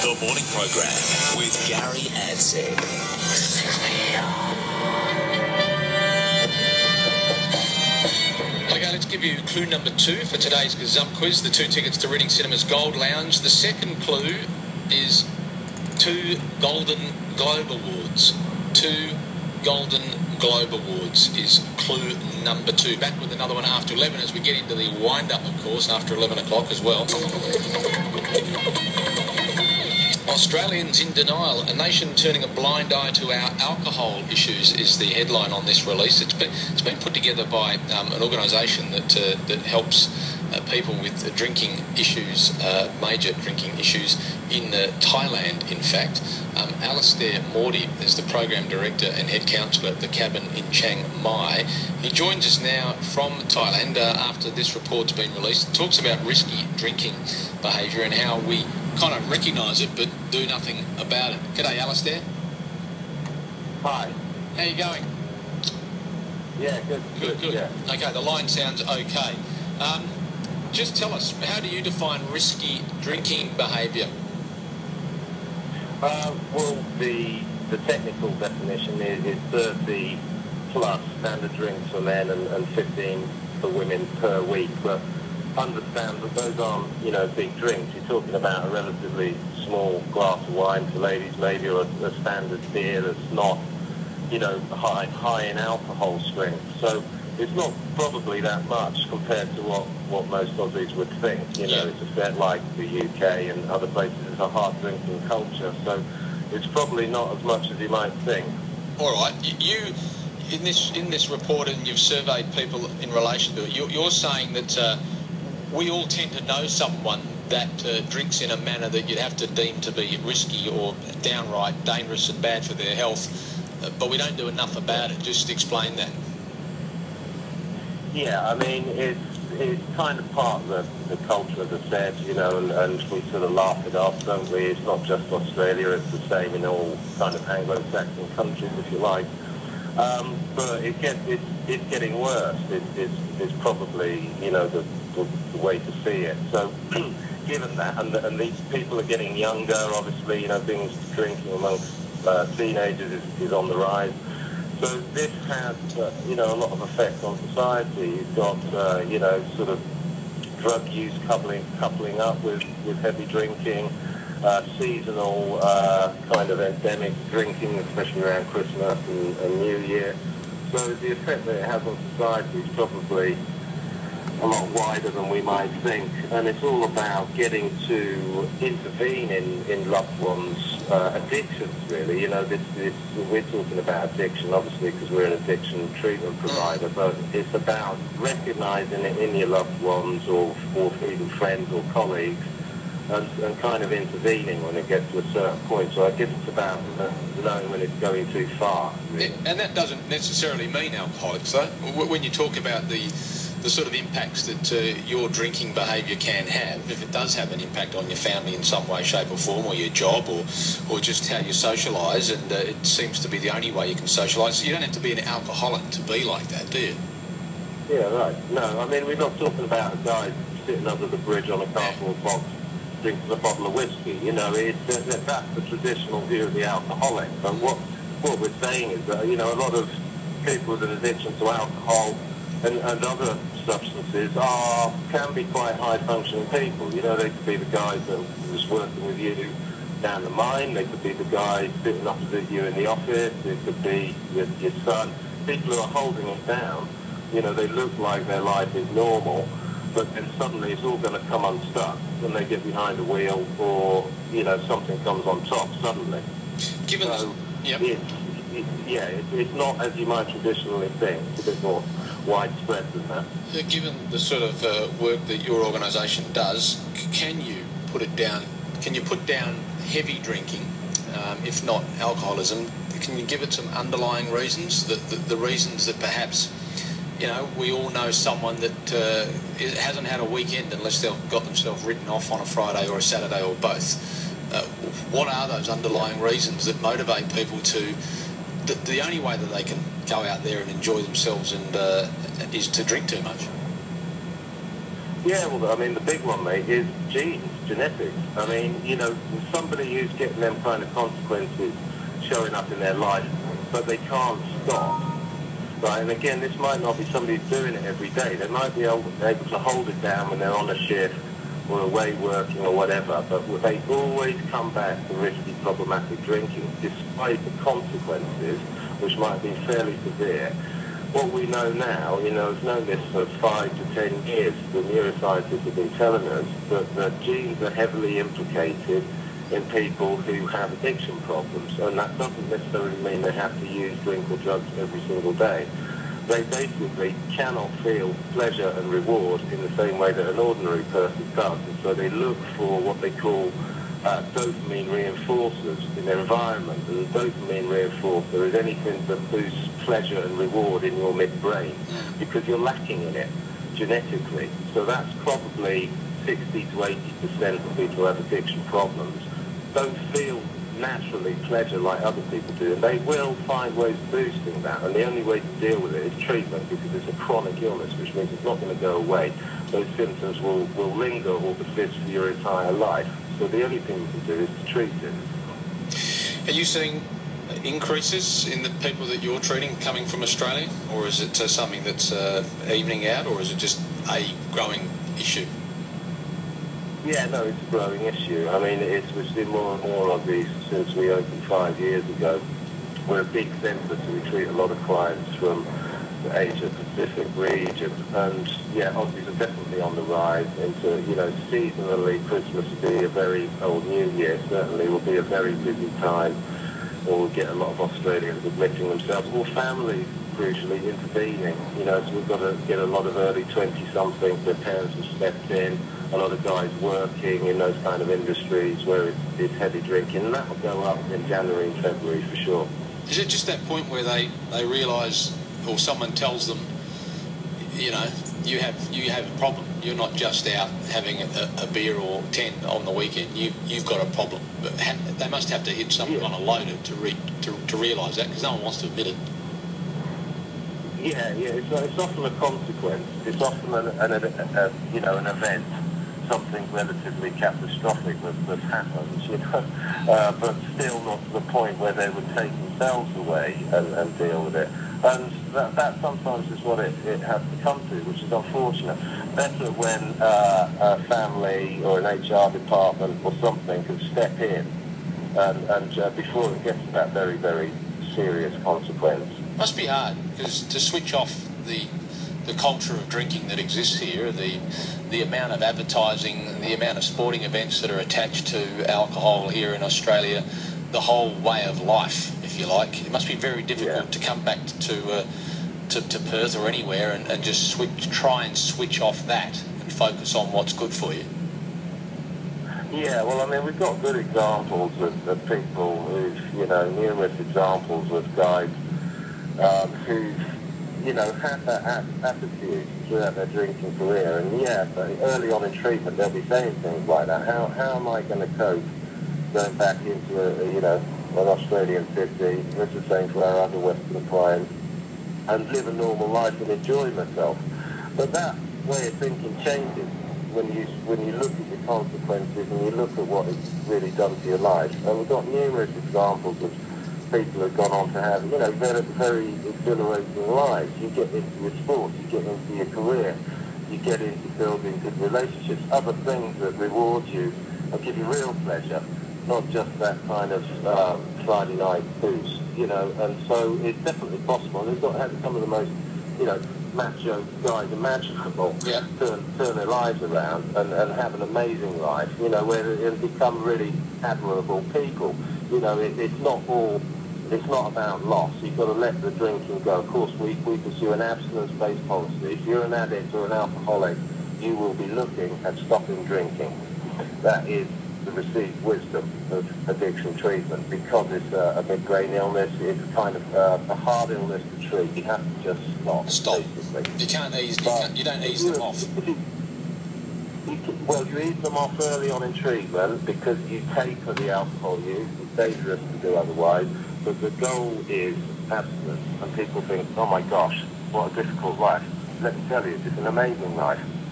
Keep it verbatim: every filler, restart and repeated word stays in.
The morning program with Gary Adsett. Okay, let's give you clue number two for today's Gazump quiz. The two tickets to Reading Cinema's Gold Lounge. The second clue is two Golden Globe Awards. Two Golden Globe Awards is clue number two. Back with another one after eleven as we get into the wind-up, of course, after eleven o'clock as well. Australians in denial, a nation turning a blind eye to our alcohol issues is the headline on this release. It's been, it's been put together by um, an organisation that uh, that helps uh, people with uh, drinking issues, uh, major drinking issues in uh, Thailand, in fact. Um, Alastair Mordy is the program director and head counsellor at the cabin in Chiang Mai. He joins us now from Thailand uh, after this report's been released. It talks about risky drinking behaviour and how we kind of recognise it but do nothing about it. G'day, Alastair. Hi. How you going? Yeah, good. Good, good. Yeah. Okay, the line sounds okay. Um, just tell us, how do you define risky drinking behaviour? Uh, well, the the technical definition is, is thirty plus standard drinks for men and, and fifteen for women per week. But understand that those aren't, you know, big drinks. You're talking about a relatively small glass of wine for ladies, maybe, or a, a standard beer that's not, you know, high high in alcohol strength. So it's not probably that much compared to what, what most Aussies would think. You know, it's a bit like the U K and other places. It's a hard drinking culture, so it's probably not as much as you might think. All right, you in this in this report, and you've surveyed people in relation to it. You're, you're saying that uh, we all tend to know someone that uh, drinks in a manner that you'd have to deem to be risky or downright dangerous and bad for their health, uh, but we don't do enough about it. Just explain that. Yeah, I mean, it's, it's kind of part of the, the culture, as I said, you know, and, and we sort of laugh it off, don't we? It's not just Australia, it's the same in all kind of Anglo-Saxon countries, if you like. Um, but it gets, it's, it's getting worse. It, it's, it's probably, you know, the, the, the way to see it. So, given that, and, and these people are getting younger, obviously, you know, things drinking amongst uh, teenagers is, is on the rise. So this has, uh, you know, a lot of effect on society. You've got, uh, you know, sort of drug use coupling, coupling up with, with heavy drinking, uh, seasonal uh, kind of endemic drinking, especially around Christmas and, and New Year. So the effect that it has on society is probably a lot wider than we might think, and it's all about getting to intervene in, in loved ones' uh, addictions, really. You know, this, this, we're talking about addiction, obviously, because we're an addiction treatment provider, but it's about recognising it in your loved ones or, or even friends or colleagues, and, and kind of intervening when it gets to a certain point. So I guess it's about knowing when it's going too far. Really. And that doesn't necessarily mean alcoholics, though. When you talk about the the sort of impacts that uh, your drinking behaviour can have, if it does have an impact on your family in some way, shape or form, or your job, or or just how you socialise, and uh, it seems to be the only way you can socialise. So you don't have to be an alcoholic to be like that, do you? Yeah, right. No, I mean, we're not talking about a guy sitting under the bridge on a cardboard box drinking a bottle of whiskey. You know, it's, uh, that's the traditional view of the alcoholic. But what, what we're saying is that, you know, a lot of people with an addiction to alcohol and, and other substances are can be quite high-functioning people. You know, they could be the guys that was working with you down the mine. They could be the guys sitting opposite you in the office. It could be your, your son. People who are holding it down. You know, they look like their life is normal, but then suddenly it's all going to come unstuck when they get behind a wheel, or you know, something comes on top suddenly. Given so, the, yep. it's, it, yeah, it, it's not as you might traditionally think. It's a bit more widespread than that. Given the sort of uh, work that your organisation does, can you put it down? Can you put down heavy drinking, um, if not alcoholism? Can you give it some underlying reasons? The, the, the reasons that perhaps, you know, we all know someone that uh, hasn't had a weekend unless they've got themselves written off on a Friday or a Saturday or both. Uh, what are those underlying reasons that motivate people to? The, the only way that they can go out there and enjoy themselves and uh, is to drink too much. Yeah, well, I mean, the big one, mate, is genes. genetics. I mean, you know, somebody who's getting them kind of consequences showing up in their life, but they can't stop. Right, and again, this might not be somebody who's doing it every day. They might be able, able to hold it down when they're on a shift or away working or whatever, but they always come back to risky, problematic drinking, despite the consequences, which might be fairly severe. What we know now, you know, has known this for five to ten years. The neuroscientists have been telling us that the genes are heavily implicated in people who have addiction problems, and that doesn't necessarily mean they have to use drink or drugs every single day. They basically cannot feel pleasure and reward in the same way that an ordinary person does, and so they look for what they call uh, dopamine reinforcers in their environment. And the dopamine reinforcer is anything that boosts pleasure and reward in your midbrain, because you're lacking in it genetically. So that's probably sixty to eighty percent of people who have addiction problems don't feel naturally pleasure like other people do, and they will find ways of boosting that, and the only way to deal with it is treatment, because it's a chronic illness, which means it's not going to go away. Those symptoms will, will linger or persist for your entire life, so the only thing you can do is to treat it. Are you seeing increases in the people that you're treating coming from Australia, or is it uh, something that's uh, evening out, or is it just a growing issue? Yeah, no, it's a growing issue. I mean, it's, we've seen more and more of these since we opened five years ago. We're a big centre, so we treat a lot of clients from the Asia-Pacific region. And, yeah, Aussies are definitely on the rise into, you know, seasonally, Christmas will be a very, or New Year certainly, will be a very busy time. Or we'll get a lot of Australians admitting themselves, or families, crucially, intervening. You know, so we've got to get a lot of early twenty-somethings, their parents have stepped in, a lot of guys working in those kind of industries where it's, it's heavy drinking, and that will go up in January and February for sure. Is it just that point where they, they realise, or someone tells them, you know, you have you have a problem. You're not just out having a, a beer or ten on the weekend. You you've got a problem. But ha they must have to hit some yeah. kind of loader to re to, to realise that, because no one wants to admit it. Yeah, yeah. It's, it's often a consequence. It's often an, an, a, a, you know an event, something relatively catastrophic that, that happens. You know, uh, but still not to the point where they would take themselves away and, and deal with it. And that, that sometimes is what it, it has to come to, which is unfortunate. Better when uh, a family or an H R department or something can step in and, and uh, before it gets to that very, very serious consequence. Must be hard, because to switch off the the culture of drinking that exists here, the the amount of advertising, the amount of sporting events that are attached to alcohol here in Australia, the whole way of life, if you like. It must be very difficult yeah. to come back to uh, to, to Perth or anywhere and, and just switch, try and switch off that and focus on what's good for you. Yeah, well, I mean, we've got good examples of, of people who've, you know, numerous examples of guys um, who've, you know, had that attitude throughout their drinking career. And yeah, but early on in treatment, they'll be saying things like that. How, how am I going to cope going back into, a, you know, an Australian city, it's the same for our other Western clients, and live a normal life and enjoy myself? But that way of thinking changes when you when you look at the consequences and you look at what it's really done to your life. And we've got numerous examples of people who've gone on to have, you know, very, very exhilarating lives. You get into your sports, you get into your career, you get into building good relationships, other things that reward you and give you real pleasure, not just that kind of um, Friday night boost, you know. And so it's definitely possible. And they've got to have some of the most, you know, macho guys imaginable yeah. turn, turn their lives around and, and have an amazing life, you know, where they'll become really admirable people. You know, it, it's not all, it's not about loss. You've got to let the drinking go. Of course, we, we pursue an abstinence-based policy. If you're an addict or an alcoholic, you will be looking at stopping drinking. That is the received wisdom of addiction treatment, because it's a, a mid-brain illness. It's kind of uh, a hard illness to treat. You have to just stop. Stop. Basically. You can't ease. You, can't, you don't ease them off. You, you can, well, you ease them off early on in treatment because you taper the alcohol use. It's dangerous to do otherwise. But the goal is abstinence, and people think, "Oh my gosh, what a difficult life." Let me tell you, it's an amazing life.